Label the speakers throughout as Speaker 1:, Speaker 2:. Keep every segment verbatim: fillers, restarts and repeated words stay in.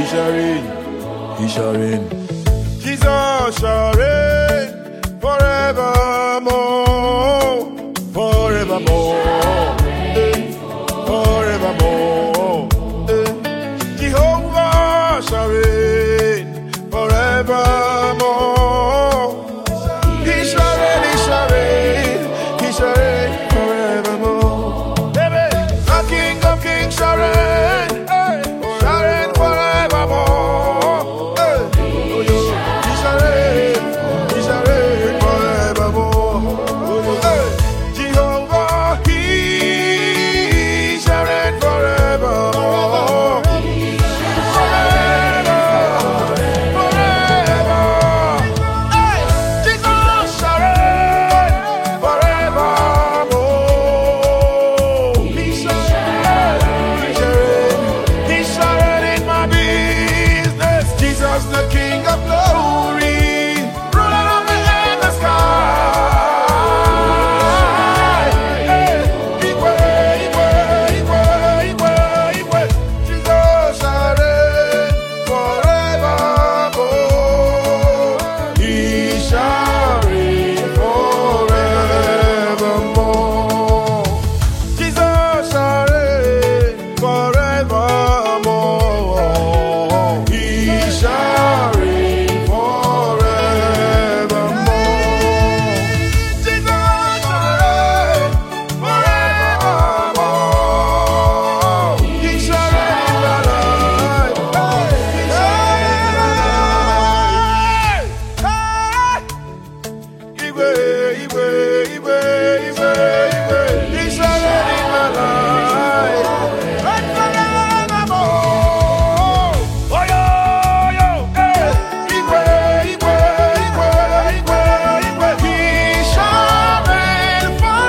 Speaker 1: shall reign, he shall reign. Jesus shall reign forevermore, forevermore, eh, forevermore. Eh. Jehovah shall reign forevermore. He shall reign, he shall reign, he shall reign forevermore. Baby, the King of Kings shall reign, eh, shall reign forevermore. Eh. He shall reign, he shall reign forevermore. Eh. Jehovah, he shall reign forevermore. Forever, forever. Hey, Jesus shall reign forevermore. He shall reign, he shall reign, he shall reign in my business. Jesus, the King of glory, ruler of the earth and the sky. Hey, Igwe, Igwe, Igwe, Igwe, Igwe. Jesus shall reign forevermore. He shall reign forevermore. Jesus shall reign forevermore. He shall reign forevermore. Jesus shall reign forevermore. He shall reign in my life. He shall reign. Hey, Igwe, Igwe, Igwe, Igwe, Igwe. He shall reign in my life. Reign forevermore. Oh, yo, yo, hey. Igwe, Igwe, Igwe, Igwe, Igwe. He shall reign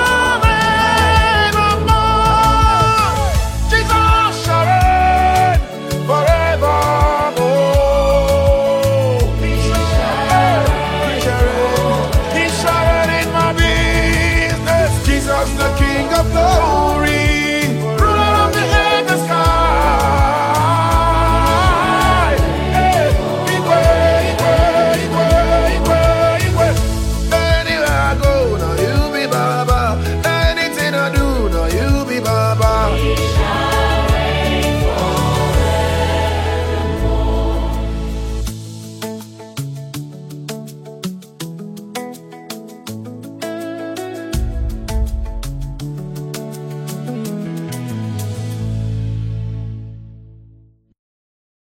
Speaker 1: forevermore. Jesus shall reign forevermore. He shall reign, he shall reign, he shall reign in my business. Jesus, the King of glory.